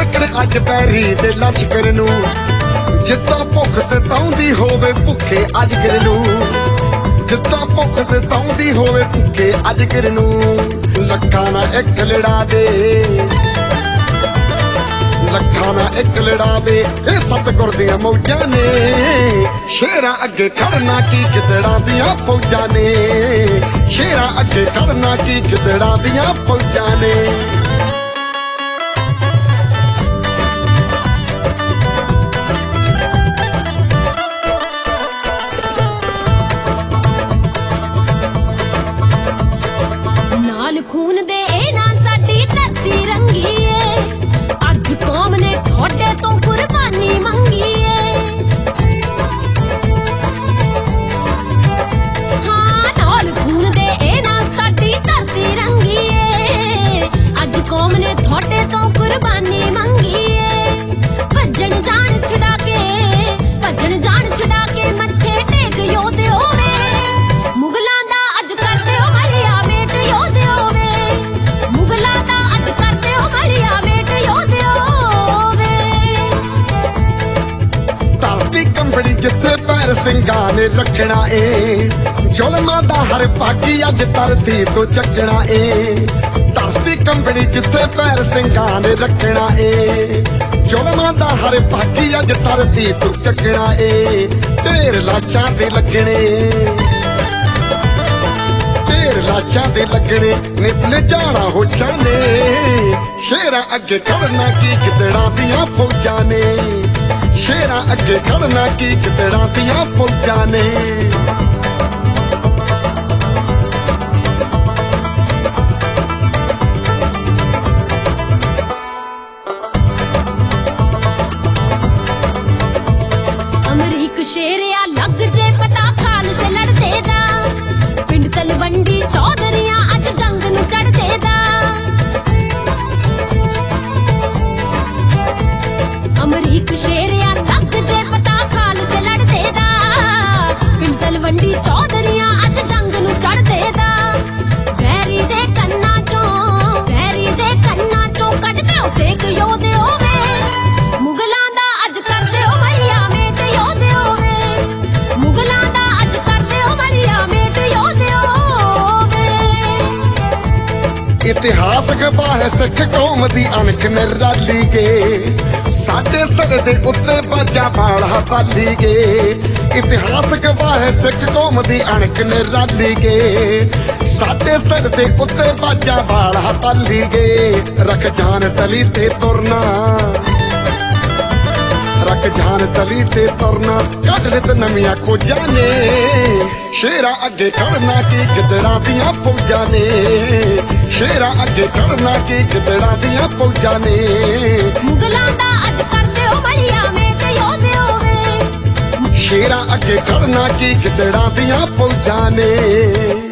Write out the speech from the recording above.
ਠਾਕਣ अज पैरी दे लश्कर नू जिद्दां भुख ते ताउंदी होवे भुखे अजगर नू जिद्दां भुख ते ताउंदी होवे भुखे अजगर नू लखा ना एक लड़ा दे लखा ना एक लड़ा दे ए सतगुर दियां मौजां ने शेरां अगे खड़ना की गिदड़ां दियां फौजां ने शेरां अगे खड़ना की गिदड़ां दियां फौजां ने खून दे ए ना साडी धरती रंगी ए अज कौम ने थोड़े तो कुर्बानी मंगी ए हाँ नाल खून दे ए ना साडी धरती रंगी ए अज कौम ने थोड़े तो कुर्बानी मंगी ए भजन जान छड़ा के मत्थे टेक योधे होवे मुगलां दा अज करदे हो मलिया मेट योधे कंबड़ी जिथे पैर सिंघां ने रखना ए जुल्मां दा हर भागी अज धरती तो चकना ए धरती कंबड़ी जिथे पैर सिंघां ने रखना ए जुल्मां दा हर भागी अज धरती तो चकना ए ढेर लाशां दे लगने ढेर लाशां दे लगने निपल जाना होशां ने शेरां अगे खड़ना की गिदड़ां दियां फौजां ने शेरां अगे खड़ना की गिदड़ां दियां फौजां ने अमरीक शेरिया लग जे पता खाल से लड़दे दा पिंड तलवंडी चौधरियां अज जंग नू चढ़दे दा अमरीक शेरिया लग जे पता खाल से लड़दे दा पिंड तलवंडी चौधरियां अज जंग नू चढ़दे दा वैरी दे कन्ना चों कढदे हो सेक योधे होवे मुगलां दा अज करदे हो मलिया मेट योधे होवे मुगलां दा अज करदे हो मलिया मेट योधे होवे इतिहास गवाह सिख कौम दी अनख निराली गे साडे सर दे उत्ते बाजा बाला पाली गे इतिहास गवाह सिख कौम दी अणक निराली गे साडे सर दे उत्ते बाजा बाला पाली गे रख जान तली ते तुरना रख जान तली ते तुरना कढ लित नवियां खोजां ने शेरां अगे खड़ना की गिदड़ां दियां फौजां ने शेरां अगे खड़ना की गिदड़ां दियां फौजां ने मुगलां दा अज करदे हो मलिया मेट योधे होवे शेरां अगे खड़ना की गिदड़ां दियां फौजां ने।